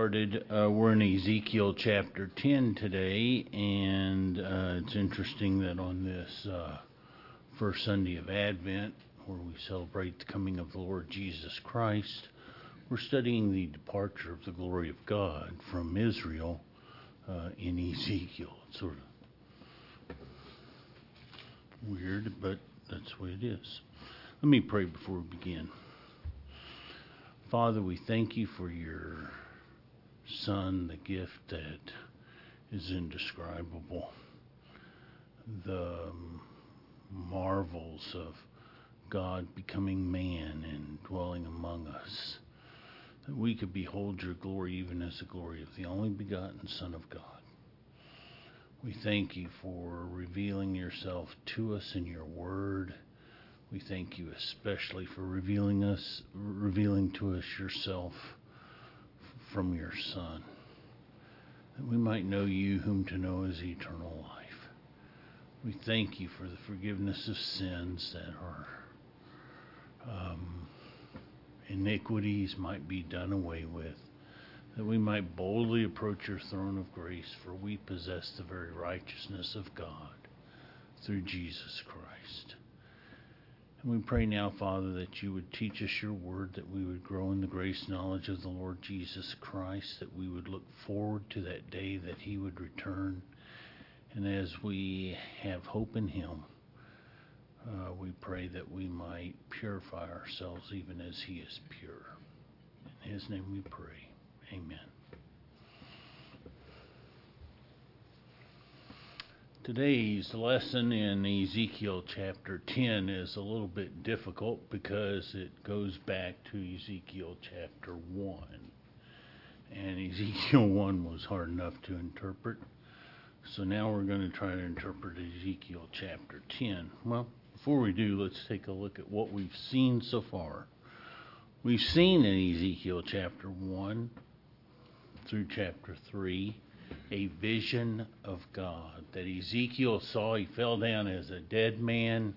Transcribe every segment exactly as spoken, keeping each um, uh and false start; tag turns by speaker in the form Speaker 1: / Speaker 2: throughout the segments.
Speaker 1: started. Uh, we're in Ezekiel chapter ten today, and uh, it's interesting that on this uh, first Sunday of Advent, where we celebrate the coming of the Lord Jesus Christ, we're studying the departure of the glory of God from Israel uh, in Ezekiel. It's sort of weird, but that's the way it is. Let me pray before we begin. Father, we thank you for your Son, the gift that is indescribable, the marvels of God becoming man and dwelling among us, that we could behold your glory even as the glory of the only begotten Son of God. We thank you for revealing yourself to us in your word. We thank you especially for revealing us, revealing to us yourself from your Son, that we might know you whom to know is eternal life. We thank you for the forgiveness of sins, that our um, iniquities might be done away with, that we might boldly approach your throne of grace, for we possess the very righteousness of God through Jesus Christ. And we pray now, Father, that you would teach us your word, that we would grow in the grace and knowledge of the Lord Jesus Christ, that we would look forward to that day that he would return. And as we have hope in him, uh, we pray that we might purify ourselves even as he is pure. In his name we pray. Amen. Today's lesson in Ezekiel chapter ten is a little bit difficult because it goes back to Ezekiel chapter one. And Ezekiel one was hard enough to interpret. So now we're going to try to interpret Ezekiel chapter ten. Well, before we do, let's take a look at what we've seen so far. We've seen in Ezekiel chapter one through chapter three a vision of God that Ezekiel saw. He fell down as a dead man.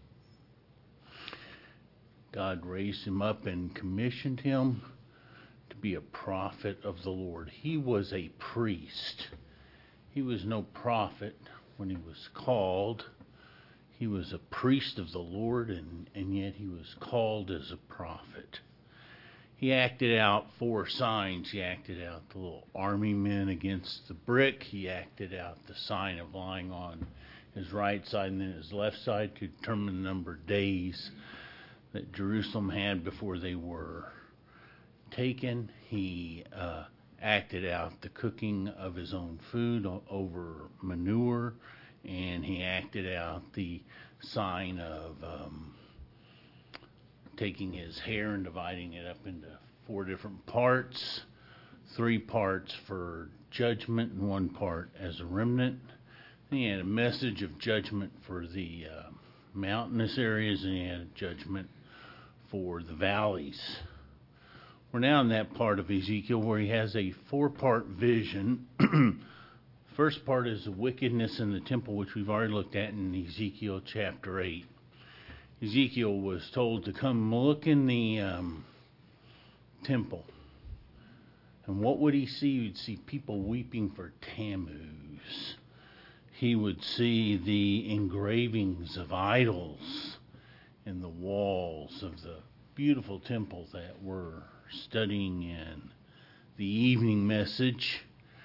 Speaker 1: God raised him up and commissioned him to be a prophet of the Lord. He was a priest. He was no prophet when he was called. He was a priest of the Lord, and, and yet he was called as a prophet. He acted out four signs. He acted out the little army men against the brick. He acted out the sign of lying on his right side and then his left side to determine the number of days that Jerusalem had before they were taken. He uh, acted out the cooking of his own food over manure, and he acted out the sign of um, taking his hair and dividing it up into four different parts, three parts for judgment and one part as a remnant. Then he had a message of judgment for the uh, mountainous areas, and he had a judgment for the valleys. We're now in that part of Ezekiel where he has a four-part vision. First part is the wickedness in the temple, which we've already looked at in Ezekiel chapter eight. Ezekiel was told to come look in the um, temple. And what would he see? He would see people weeping for Tammuz. He would see the engravings of idols in the walls of the beautiful temple that we're studying in. The evening message,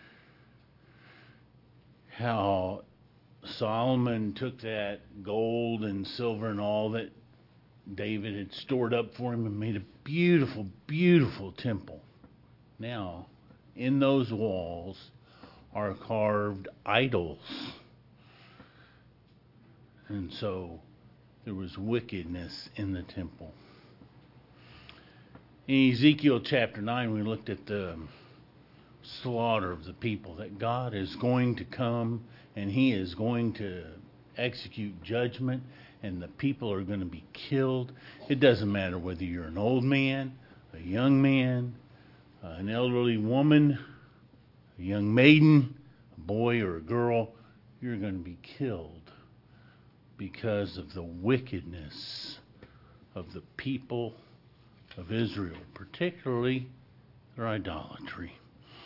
Speaker 1: how Solomon took that gold and silver and all that David had stored up for him and made a beautiful, beautiful temple. Now, in those walls are carved idols. And so there was wickedness in the temple. In Ezekiel chapter nine, we looked at the slaughter of the people, that God is going to come and he is going to execute judgment, and the people are going to be killed. It doesn't matter whether you're an old man, a young man, uh, an elderly woman, a young maiden, a boy or a girl, you're going to be killed because of the wickedness of the people of Israel, particularly their idolatry.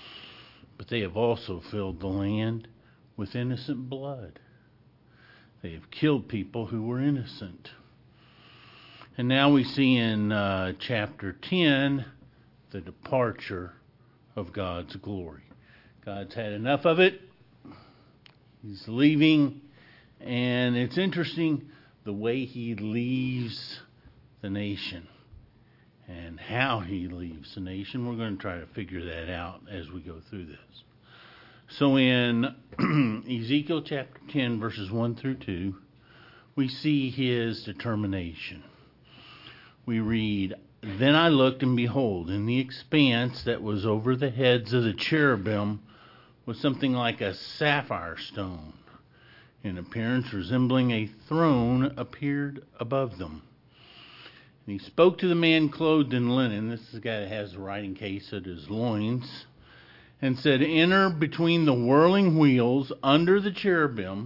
Speaker 1: they have also filled the land with innocent blood. They have killed people who were innocent. And now we see in uh, chapter ten the departure of God's glory. God's had enough of it. He's leaving. And it's interesting the way he leaves the nation and how he leaves the nation. We're going to try to figure that out as we go through this. So in Ezekiel chapter ten, verses one through two, we see his determination. We read, "Then I looked, and behold, in the expanse that was over the heads of the cherubim was something like a sapphire stone, in appearance resembling a throne, appeared above them. And he spoke to the man clothed in linen," this is the guy that has the writing case at his loins, "and said, Enter between the whirling wheels under the cherubim,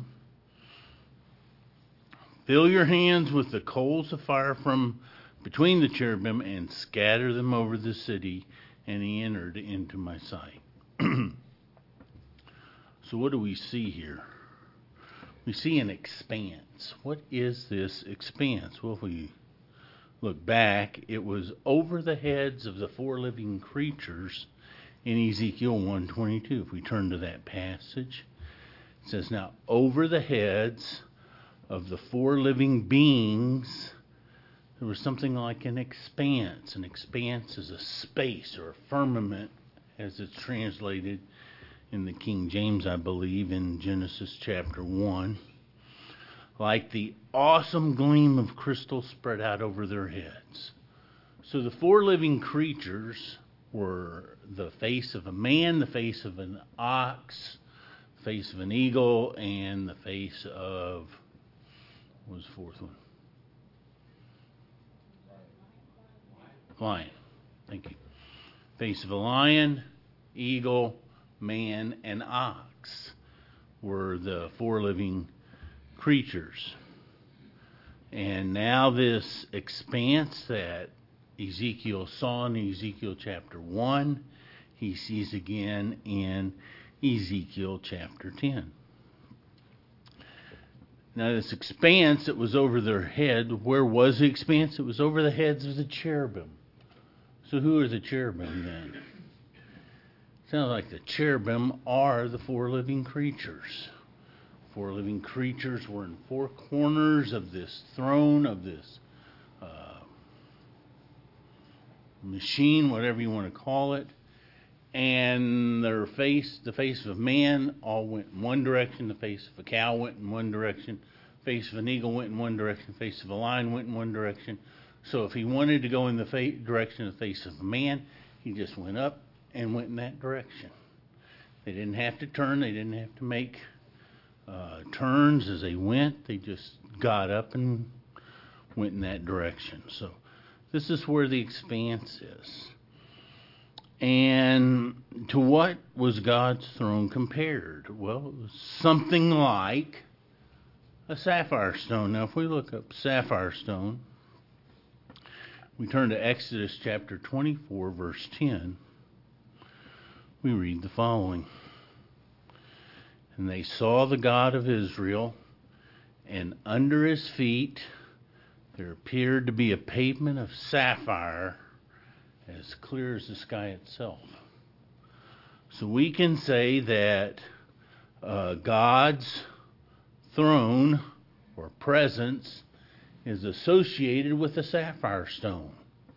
Speaker 1: fill your hands with the coals of fire from between the cherubim, and scatter them over the city. And he entered into my sight." So what do we see here? We see an expanse. What is this expanse? Well, if we look back, it was over the heads of the four living creatures in Ezekiel one twenty-two. If we turn to that passage, it says, "Now over the heads of the four living beings, there was something like an expanse." An expanse is a space or a firmament, as it's translated in the King James, I believe, in Genesis chapter one. "Like the awesome gleam of crystal spread out over their heads." So the four living creatures were the face of a man, the face of an ox, the face of an eagle, and the face of, what was the fourth one? Lion. Thank you. Face of a lion, eagle, man, and ox were the four living creatures. And now this expanse that Ezekiel saw in Ezekiel chapter one, he sees again in Ezekiel chapter ten. Now this expanse that was over their head, where was the expanse? It was over the heads of the cherubim. So who are the cherubim then? Sounds like the cherubim are the four living creatures. Four living creatures were in four corners of this throne, of this uh, machine, whatever you want to call it. And their face, the face of a man, all went in one direction. The face of a cow went in one direction. The face of an eagle went in one direction. The face of a lion went in one direction. So if he wanted to go in the fa- direction of the face of a man, he just went up and went in that direction. They didn't have to turn. They didn't have to make uh, turns as they went. They just got up and went in that direction. So this is where the expanse is. And to what was God's throne compared? Well, it was something like a sapphire stone. Now, if we look up sapphire stone, we turn to Exodus chapter twenty-four, verse ten. We read the following. "And they saw the God of Israel, and under his feet there appeared to be a pavement of sapphire, as clear as the sky itself." So we can say that uh, God's throne or presence is associated with a sapphire stone.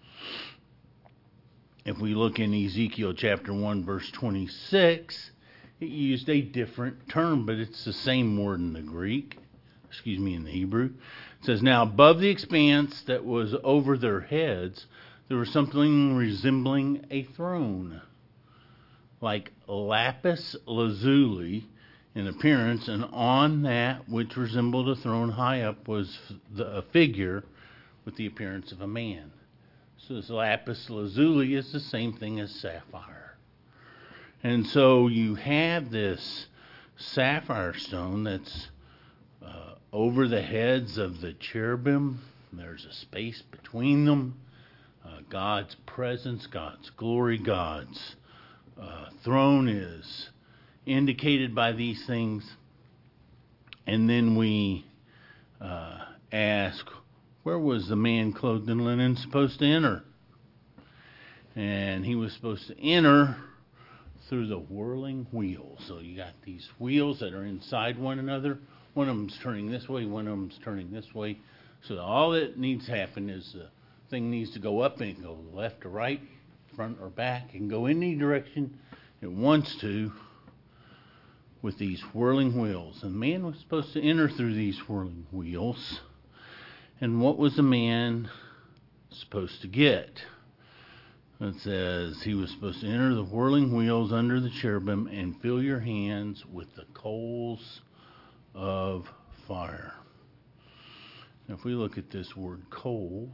Speaker 1: If we look in Ezekiel chapter one, verse twenty-six, it used a different term, but it's the same word in the Greek, excuse me, in the Hebrew. It says, "Now above the expanse that was over their heads, there was something resembling a throne, like lapis lazuli in appearance, and on that which resembled a throne high up was the, a figure with the appearance of a man." So this lapis lazuli is the same thing as sapphire. And so you have this sapphire stone that's uh, over the heads of the cherubim. There's a space between them. Uh, God's presence, God's glory, God's uh, throne is indicated by these things. And then we uh, ask, where was the man clothed in linen supposed to enter? And he was supposed to enter through the whirling wheels. So you got these wheels that are inside one another. One of them's turning this way, one of them's turning this way. So all that needs to happen is the thing needs to go up and it can go left or right, front or back. It can go any direction it wants to with these whirling wheels. And the man was supposed to enter through these whirling wheels. And what was the man supposed to get? It says he was supposed to enter the whirling wheels under the cherubim and fill your hands with the coals of fire. Now, if we look at this word coals,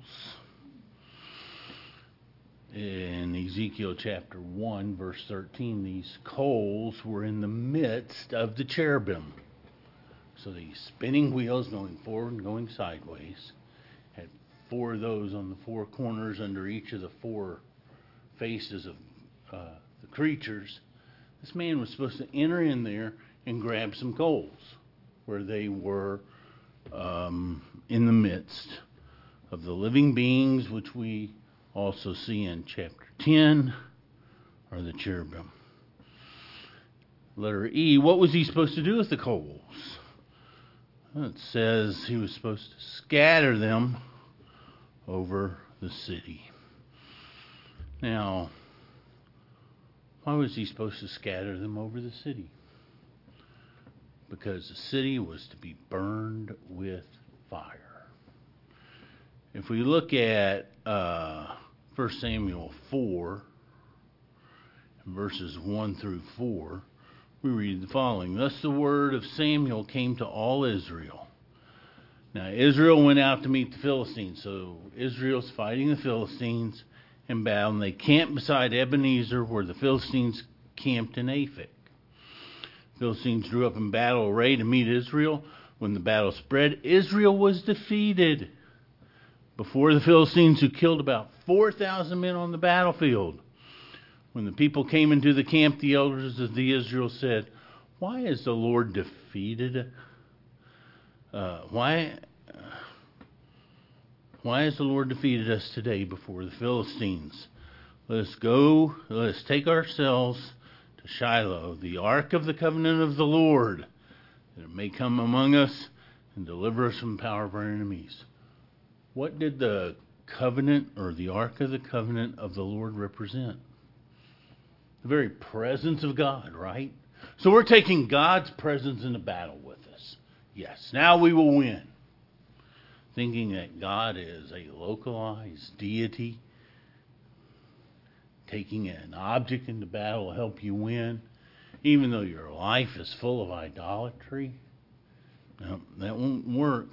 Speaker 1: in Ezekiel chapter one, verse thirteen, these coals were in the midst of the cherubim. So these spinning wheels going forward and going sideways had four of those on the four corners under each of the four faces of uh, the creatures. This man was supposed to enter in there and grab some coals where they were um, in the midst of the living beings, which we also see in chapter ten, are the cherubim. Letter E, what was he supposed to do with the coals? Well, it says he was supposed to scatter them over the city. Now, why was he supposed to scatter them over the city? Because the city was to be burned with fire. If we look at uh, First Samuel four, verses one through four, we read the following. Thus the word of Samuel came to all Israel. Now Israel went out to meet the Philistines. So Israel's fighting the Philistines in battle, and they camped beside Ebenezer, where the Philistines camped in Aphek. The Philistines drew up in battle array to meet Israel. When the battle spread, Israel was defeated before the Philistines, who killed about four thousand men on the battlefield. When the people came into the camp, the elders of the Israel said, "Why is the Lord defeated? Uh, why, uh, why has the Lord defeated us today before the Philistines? Let us go, let us take ourselves to Shiloh, the ark of the covenant of the Lord, that it may come among us and deliver us from the power of our enemies." What did the covenant or the ark of the covenant of the Lord represent? The very presence of God, right? So we're taking God's presence into battle with us. Yes, now we will win. Thinking that God is a localized deity, taking an object into battle will help you win, even though your life is full of idolatry. No, that won't work.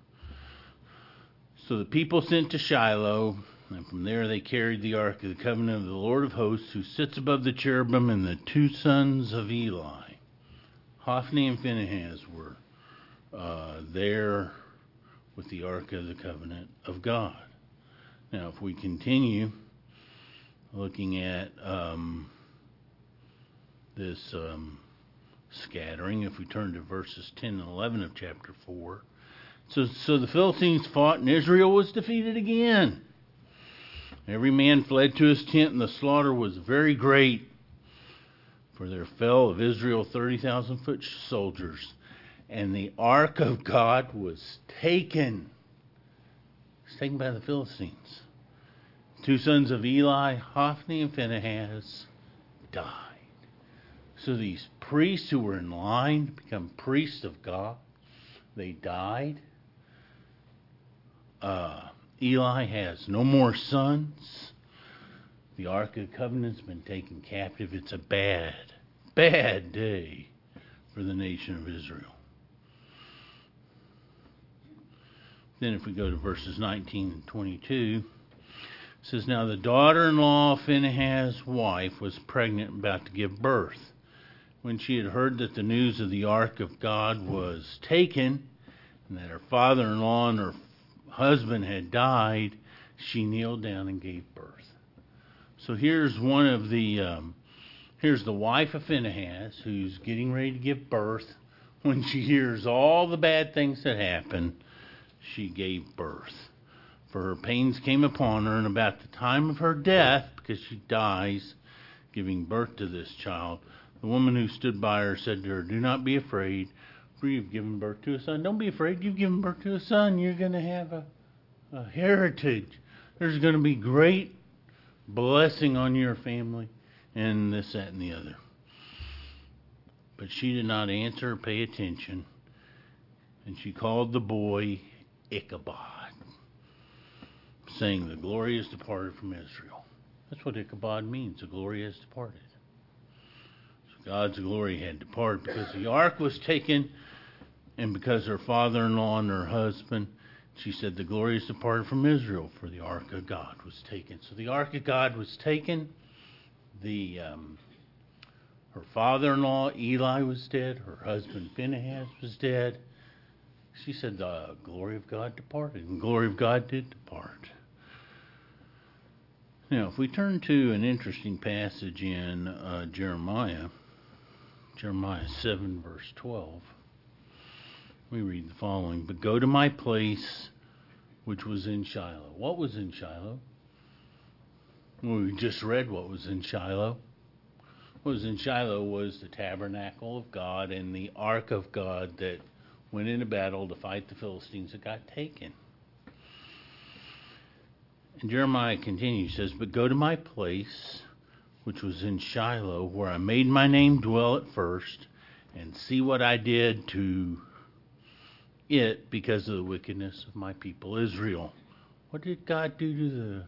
Speaker 1: So the people sent to Shiloh, and from there they carried the ark of the covenant of the Lord of hosts, who sits above the cherubim, and the two sons of Eli, Hophni and Phinehas, were uh, there with the ark of the covenant of God. Now, if we continue looking at um, this um, scattering, if we turn to verses ten and eleven of chapter four, so, so the Philistines fought, and Israel was defeated again. Every man fled to his tent, and the slaughter was very great. For there fell of Israel thirty thousand foot soldiers, and the ark of God was taken. It was taken by the Philistines. Two sons of Eli, Hophni and Phinehas, died. So these priests who were in line to become priests of God, they died. Uh, Eli has no more sons. The Ark of the Covenant's been taken captive. It's a bad, bad day for the nation of Israel. Then if we go to verses nineteen and twenty-two, it says, "Now the daughter-in-law of Phinehas' wife was pregnant, about to give birth. When she had heard that the news of the Ark of God was taken, and that her father-in-law and her husband had died, she kneeled down and gave birth." So here's one of the um, Here's the wife of Phinehas who's getting ready to give birth. When she hears all the bad things that happen, she gave birth. For her pains came upon her, and about the time of her death, because she dies giving birth to this child, the woman who stood by her said to her, "Do not be afraid, for you've given birth to a son." Don't be afraid, you've given birth to a son. You're going to have a, a heritage. There's going to be great blessing on your family, and this, that, and the other. But she did not answer or pay attention, and she called the boy Ichabod, saying, "The glory has departed from Israel." That's what Ichabod means, the glory has departed. So God's glory had departed because the ark was taken, and because her father-in-law and her husband, she said, "The glory has departed from Israel, for the ark of God was taken." So the ark of God was taken. The um, her father-in-law Eli was dead. Her husband Phinehas was dead. She said, "The glory of God departed," and the glory of God did depart. Now, if we turn to an interesting passage in uh, Jeremiah, Jeremiah seven, verse twelve, we read the following: "But go to my place which was in Shiloh." What was in Shiloh? Well, we just read what was in Shiloh. What was in Shiloh was the tabernacle of God and the ark of God that went into battle to fight the Philistines that got taken. And Jeremiah continues, says, "But go to my place, which was in Shiloh, where I made my name dwell at first, and see what I did to it because of the wickedness of my people Israel." What did God do to the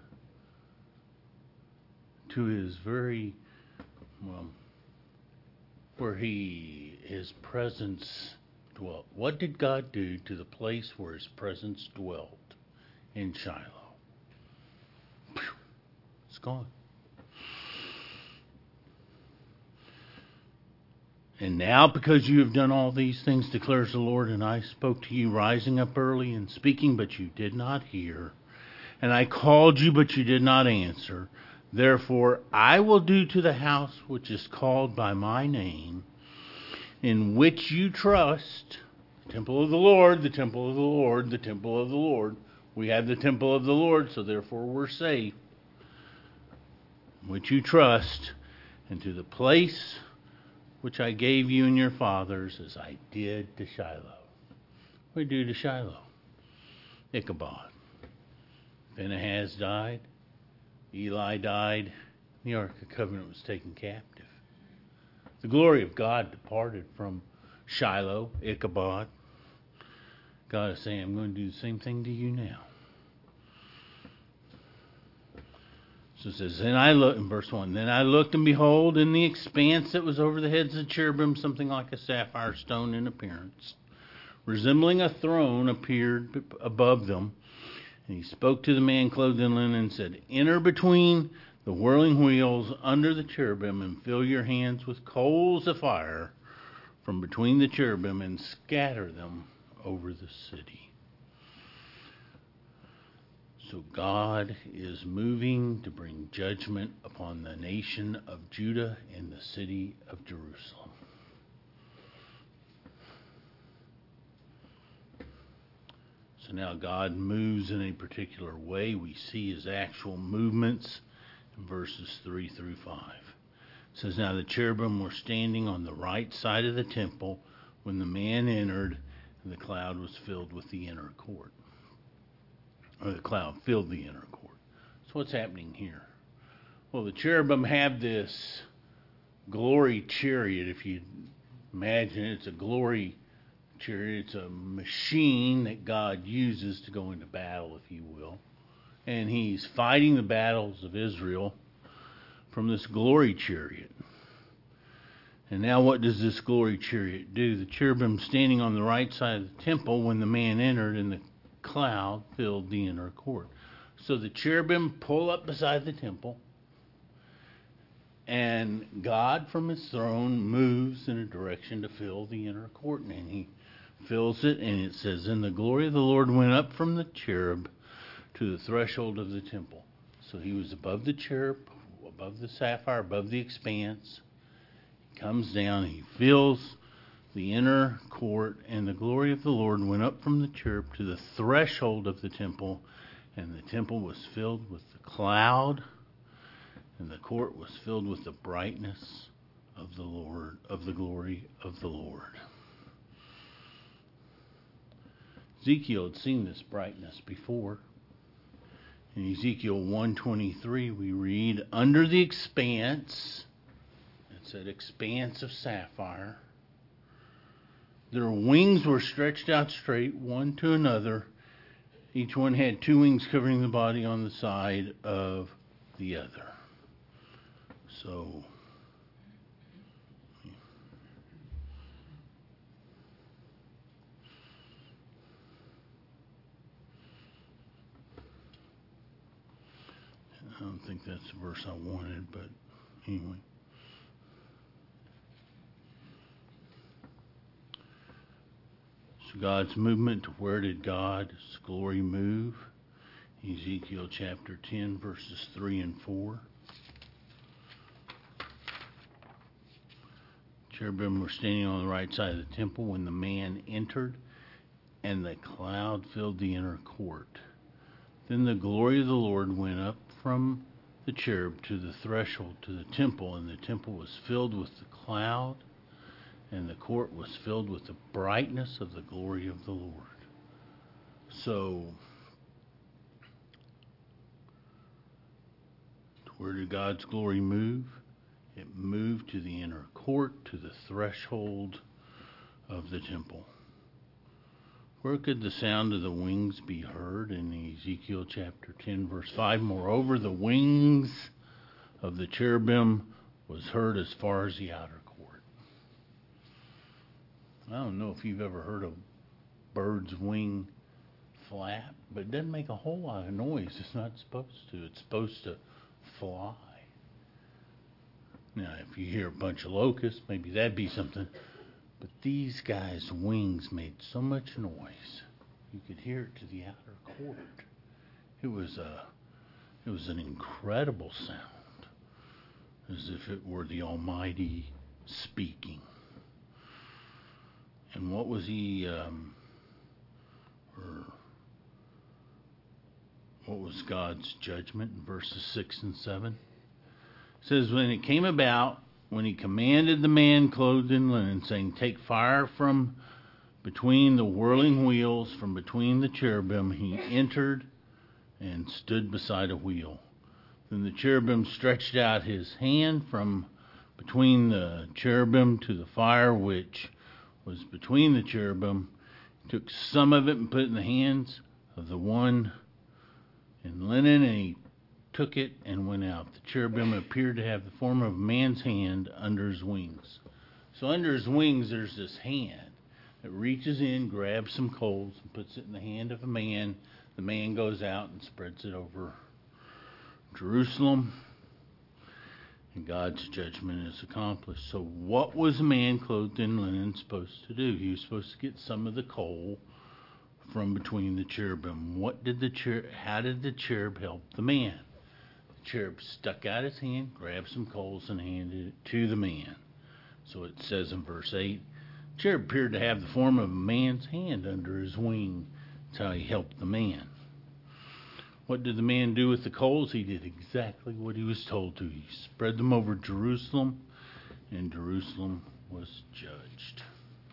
Speaker 1: to his very, well, where he his presence dwelt? What did God do to the place where his presence dwelt in Shiloh? It's gone. "And now, because you have done all these things, declares the Lord, and I spoke to you rising up early and speaking, but you did not hear, and I called you, but you did not answer. Therefore, I will do to the house which is called by my name, in which you trust," the temple of the Lord, the temple of the Lord, the temple of the Lord. We have the temple of the Lord, so therefore we're safe. "In which you trust, and to the place which I gave you and your fathers, as I did to Shiloh." What did he do to Shiloh? Ichabod. Phinehas died. Eli died. The Ark of the Covenant was taken captive. The glory of God departed from Shiloh, Ichabod. God is saying, "I'm going to do the same thing to you now." So it says, "Then I looked," in verse one, "Then I looked, and behold, in the expanse that was over the heads of the cherubim, something like a sapphire stone in appearance, resembling a throne, appeared above them. And he spoke to the man clothed in linen and said, 'Enter between the whirling wheels under the cherubim, and fill your hands with coals of fire from between the cherubim, and scatter them over the city.'" So God is moving to bring judgment upon the nation of Judah and the city of Jerusalem. So now God moves in a particular way. We see his actual movements in verses three through five. It says, "Now the cherubim were standing on the right side of the temple when the man entered, and the cloud was filled with the inner court." Or the cloud filled the inner court. So what's happening here? Well, the cherubim have this glory chariot. If you imagine it, it's a glory chariot. It's a machine that God uses to go into battle, if you will. And he's fighting the battles of Israel from this glory chariot. And now what does this glory chariot do? The cherubim standing on the right side of the temple when the man entered, and the cloud filled the inner court. So the cherubim pull up beside the temple, and God from his throne moves in a direction to fill the inner court, and he fills it, and it says, "And the glory of the Lord went up from the cherub to the threshold of the temple." So he was above the cherub, above the sapphire, above the expanse, He comes down, he fills the inner court, and the glory of the Lord went up from the cherub to the threshold of the temple, and the temple was filled with the cloud, and the court was filled with the brightness of the Lord, of the glory of the Lord. Ezekiel had seen this brightness before. In Ezekiel one twenty-three, we read, under the expanse, it said expanse of sapphire, their wings were stretched out straight, one to another. Each one had two wings covering the body on the side of the other. So, I don't think that's the verse I wanted, but anyway. So God's movement, where did God's glory move? Ezekiel chapter ten, verses three and four. Cherubim were standing on the right side of the temple when the man entered, and the cloud filled the inner court. Then the glory of the Lord went up from the cherub to the threshold to the temple, and the temple was filled with the cloud, and the court was filled with the brightness of the glory of the Lord. So, where did God's glory move? It moved to the inner court, to the threshold of the temple. Where could the sound of the wings be heard? In Ezekiel chapter ten, verse five. Moreover, the wings of the cherubim was heard as far as the outer court. I don't know if you've ever heard a bird's wing flap, but it doesn't make a whole lot of noise. It's not supposed to. It's supposed to fly. Now, if you hear a bunch of locusts, maybe that'd be something. But these guys' wings made so much noise, you could hear it to the outer court. It was a, it was an incredible sound, as if it were the Almighty speaking. And what was he, um, or what was God's judgment in verses six and seven? It says, when it came about, when he commanded the man clothed in linen, saying, take fire from between the whirling wheels, from between the cherubim, he entered and stood beside a wheel. Then the cherubim stretched out his hand from between the cherubim to the fire which was between the cherubim. He took some of it and put it in the hands of the one in linen, and he took it and went out. The cherubim appeared to have the form of a man's hand under his wings. So under his wings there's this hand that reaches in, grabs some coals, and puts it in the hand of a man. The man goes out and spreads it over Jerusalem, and God's judgment is accomplished. So what was a man clothed in linen supposed to do? He was supposed to get some of the coal from between the cherubim. What did the cher- how did the cherub help the man? The cherub stuck out his hand, grabbed some coals, and handed it to the man. So it says in verse eight, the cherub appeared to have the form of a man's hand under his wing. That's how he helped the man. What did the man do with the coals? He did exactly what he was told to. He spread them over Jerusalem, and Jerusalem was judged.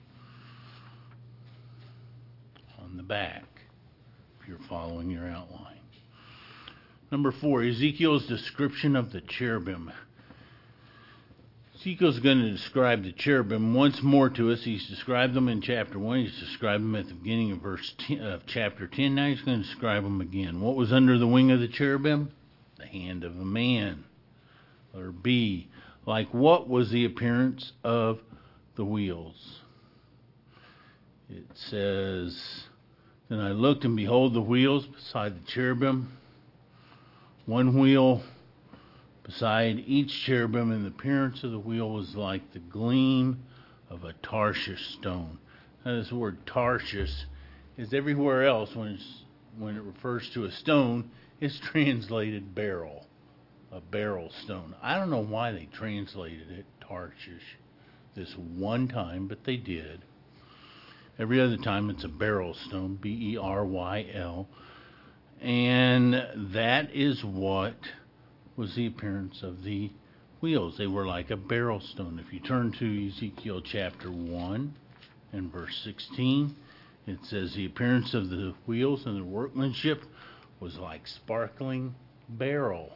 Speaker 1: On the back, if you're following your outline. Number four, Ezekiel's description of the cherubim. Ezekiel's going to describe the cherubim once more to us. He's described them in chapter one. He's described them at the beginning of verse ten, of chapter ten. Now he's going to describe them again. What was under the wing of the cherubim? The hand of a man. Letter B. Like what was the appearance of the wheels? It says, then I looked, and behold, the wheels beside the cherubim. One wheel beside each cherubim, and the appearance of the wheel was like the gleam of a Tarshish stone. Now, this word Tarshish is everywhere else when it's, when it refers to a stone, it's translated beryl, a beryl stone. I don't know why they translated it Tarshish. this one time, but they did. Every other time it's a beryl stone, B E R Y L. And that is what was the appearance of the wheels. They were like a beryl stone. If you turn to Ezekiel chapter one and verse sixteen, it says the appearance of the wheels and the workmanship was like sparkling beryl.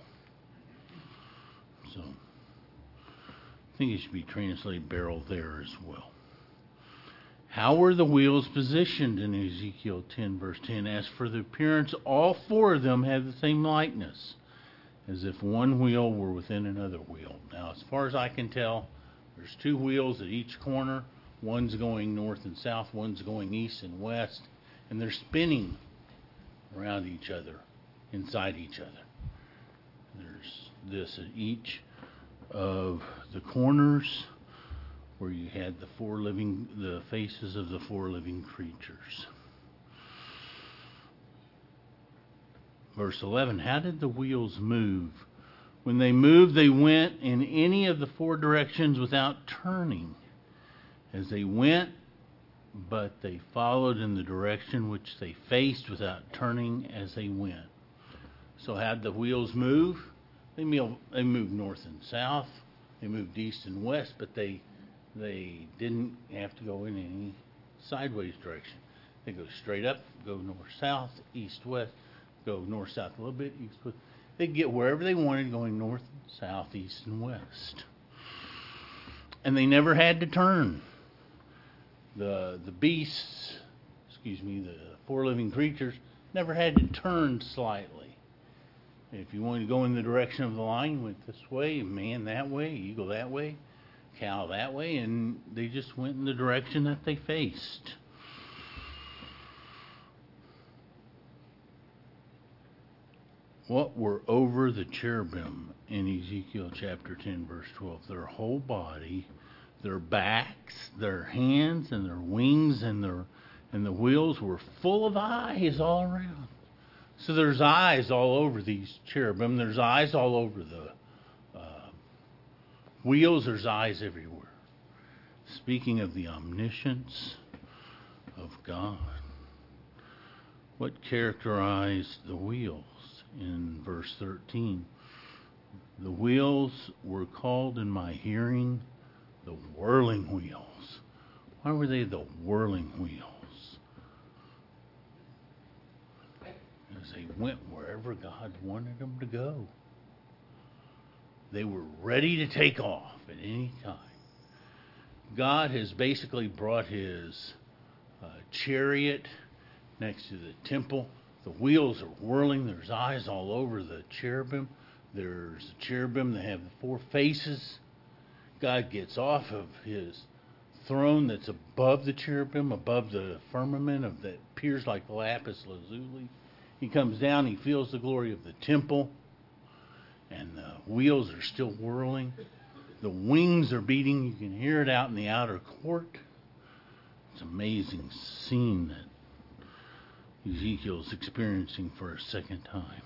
Speaker 1: So I think it should be translated beryl there as well. How were the wheels positioned in Ezekiel ten, verse ten? As for the appearance, all four of them had the same likeness, as if one wheel were within another wheel. Now, as far as I can tell, there's two wheels at each corner. One's going north and south, one's going east and west, and they're spinning around each other, inside each other. There's this at each of the corners, where you had the four living, the faces of the four living creatures. Verse eleven, how did the wheels move? When they moved, they went in any of the four directions without turning. As they went, but they followed in the direction which they faced without turning as they went. So how did the wheels move? They moved north and south. They moved east and west, but they They didn't have to go in any sideways direction. They go straight up, go north-south, east-west, go north-south a little bit, east-west. They'd get wherever they wanted, going north, south, east, and west. And they never had to turn. The the beasts, excuse me, the four living creatures, never had to turn slightly. If you wanted to go in the direction of the line, you went this way, man that way, eagle that way, cow that way, and they just went in the direction that they faced. What were over the cherubim in Ezekiel chapter ten, verse twelve? Their whole body, their backs, their hands, and their wings, and their and the wheels were full of eyes all around. So there's eyes all over these cherubim. There's eyes all over the wheels, there's eyes everywhere. Speaking of the omniscience of God, what characterized the wheels in verse thirteen? The wheels were called in my hearing the whirling wheels. Why were they the whirling wheels? As they went wherever God wanted them to go. They were ready to take off at any time. God has basically brought his uh, chariot next to the temple. The wheels are whirling. There's eyes all over the cherubim. There's the cherubim that have the four faces. God gets off of his throne that's above the cherubim, above the firmament of that appears like lapis lazuli. He comes down. He feels the glory of the temple. And the wheels are still whirling. The wings are beating. You can hear it out in the outer court. It's an amazing scene that Ezekiel's experiencing for a second time.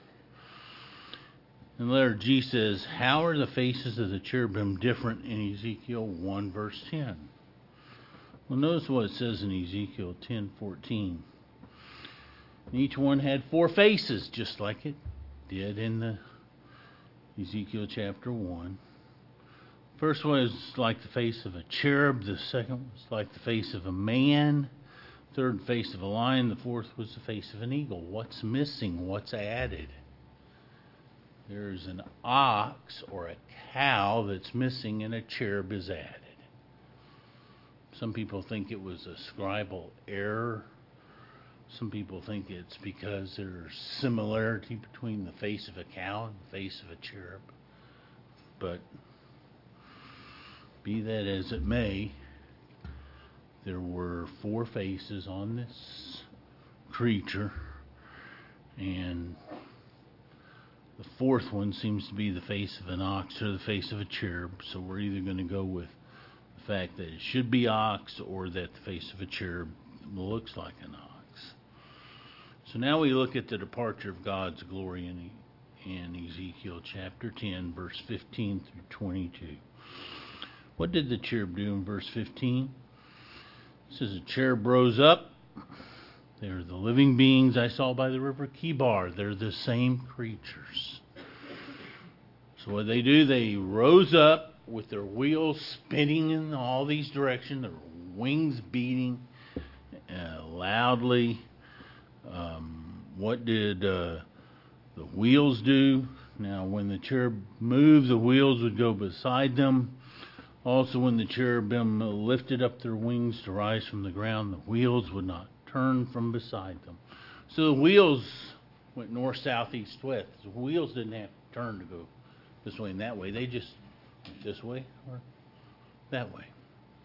Speaker 1: And letter G says, how are the faces of the cherubim different in Ezekiel one, verse ten? Well, notice what it says in Ezekiel ten fourteen. And each one had four faces, just like it did in the Ezekiel chapter one. First one is like the face of a cherub. The second was like the face of a man. Third, face of a lion. The fourth was the face of an eagle. What's missing? What's added? There's an ox or a cow that's missing, and a cherub is added. Some people think it was a scribal error. Some people think it's because there's similarity between the face of a cow and the face of a cherub. But be that as it may, there were four faces on this creature, and the fourth one seems to be the face of an ox or the face of a cherub. So we're either going to go with the fact that it should be ox or that the face of a cherub looks like an ox. So now we look at the departure of God's glory in, in Ezekiel chapter ten, verse fifteen through twenty-two. What did the cherub do in verse fifteen? It says, a cherub rose up. They're the living beings I saw by the river Kibar. They're the same creatures. So what they do, they rose up with their wheels spinning in all these directions, their wings beating uh, loudly. Um, what did uh, the wheels do? Now, when the cherub moved, the wheels would go beside them. Also, when the cherubim lifted up their wings to rise from the ground, the wheels would not turn from beside them. So the wheels went north, south, east, west. The wheels didn't have to turn to go this way and that way. They just went this way or that way.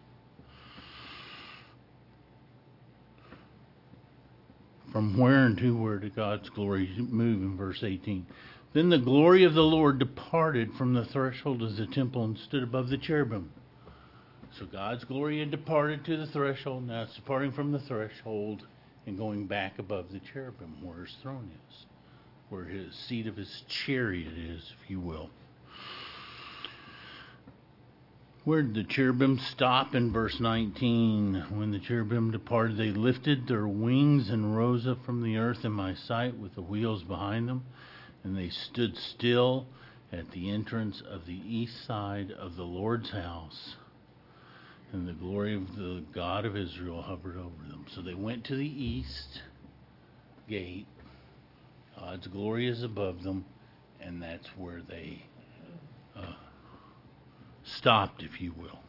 Speaker 1: From where and to where did God's glory move in verse eighteen? Then the glory of the Lord departed from the threshold of the temple and stood above the cherubim. So God's glory had departed to the threshold. Now it's departing from the threshold and going back above the cherubim where his throne is, where his seat of his chariot is, if you will. Where did the cherubim stop in verse nineteen? When the cherubim departed, they lifted their wings and rose up from the earth in my sight with the wheels behind them. And they stood still at the entrance of the east side of the Lord's house. And the glory of the God of Israel hovered over them. So they went to the east gate. God's glory is above them. And that's where they uh, stopped, if you will.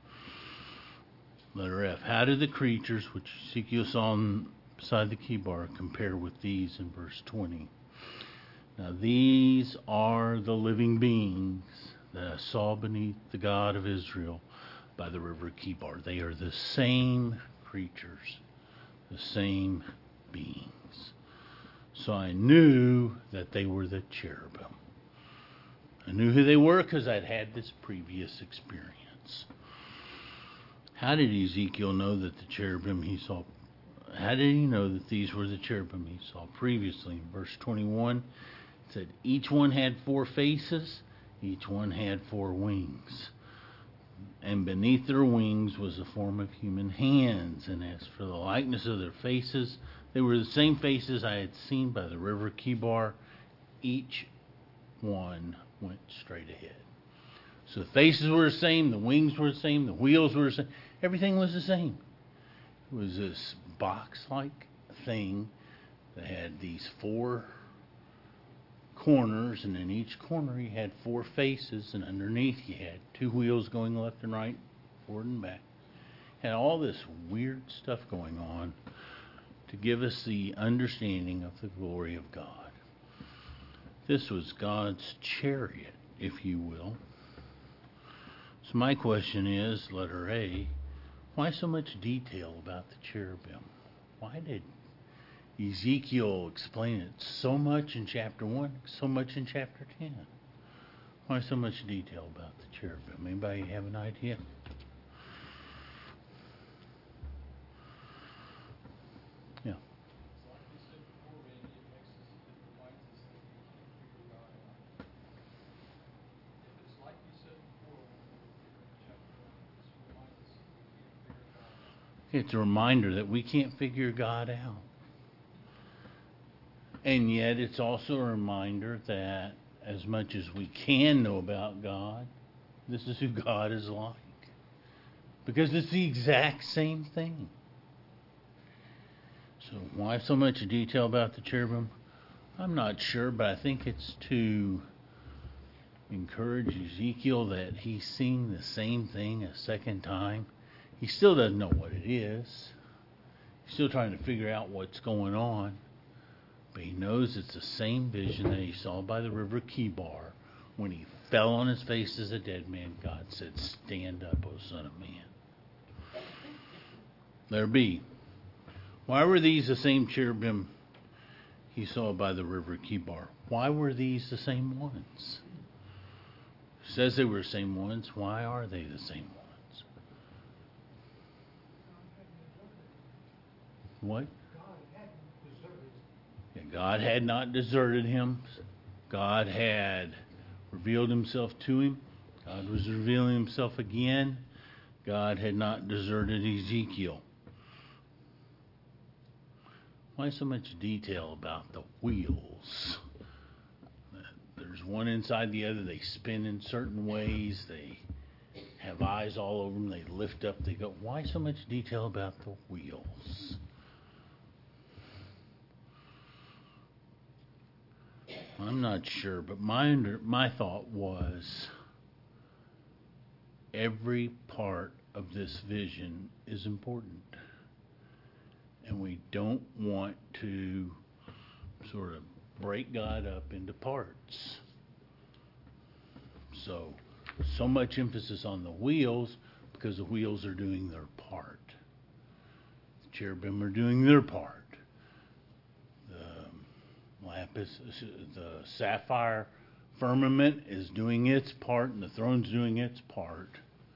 Speaker 1: Letter F. How did the creatures, which Ezekiel saw beside the Kibar, compare with these in verse twenty? Now these are the living beings that I saw beneath the God of Israel by the river Kibar. They are the same creatures, the same beings. So I knew that they were the cherubim. I knew who they were because I'd had this previous experience. How did Ezekiel know that the cherubim he saw? How did he know that these were the cherubim he saw previously? In verse twenty-one, said each one had four faces, each one had four wings, and beneath their wings was a form of human hands, and as for the likeness of their faces, they were the same faces I had seen by the river Kibar. Each one went straight ahead. So the faces were the same, the wings were the same, the wheels were the same, everything was the same. It was this box-like thing that had these four corners, and in each corner you had four faces, and underneath you had two wheels going left and right, forward and back. Had all this weird stuff going on to give us the understanding of the glory of God. This was God's chariot, if you will. So my question is, letter A, why so much detail about the cherubim? Why did Ezekiel explain it so much in chapter one, so much in chapter ten? Why so much detail about the cherubim? Anybody have an idea? Yeah. It's a reminder that we can't figure God out. And yet it's also a reminder that as much as we can know about God, this is who God is like. Because it's the exact same thing. So why so much detail about the cherubim? I'm not sure, but I think it's to encourage Ezekiel that he's seeing the same thing a second time. He still doesn't know what it is. He's still trying to figure out what's going on. But he knows it's the same vision that he saw by the river Kibar. When he fell on his face as a dead man, God said, "Stand up, O Son of Man." There be. Why were these the same cherubim he saw by the river Kibar? Why were these the same ones? It says they were the same ones. Why are they the same ones? What? Yeah, God had not deserted him. God had revealed himself to him. God was revealing himself again. God had not deserted Ezekiel. Why so much detail about the wheels? There's one inside the other. They spin in certain ways. They have eyes all over them. They lift up. They go. Why so much detail about the wheels? I'm not sure, but my under, my thought was every part of this vision is important. And we don't want to sort of break God up into parts. So, so much emphasis on the wheels because the wheels are doing their part. The cherubim are doing their part. The lapis, the sapphire firmament is doing its part, and the throne's doing its part.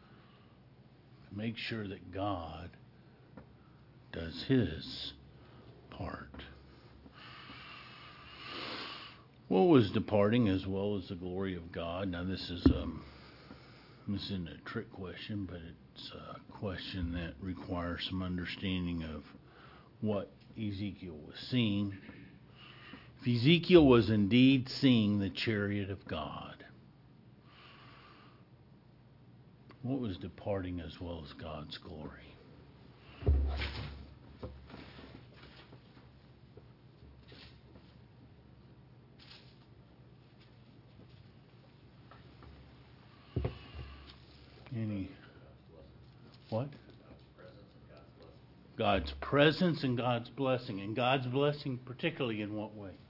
Speaker 1: Make sure that God does his part. What was departing as well as the glory of God? Now this is um, this isn't a trick question, but it's a question that requires some understanding of what Ezekiel was seeing. If Ezekiel was indeed seeing the chariot of God, what was departing as well as God's glory? Any what? God's presence and God's blessing. And God's blessing particularly in what way?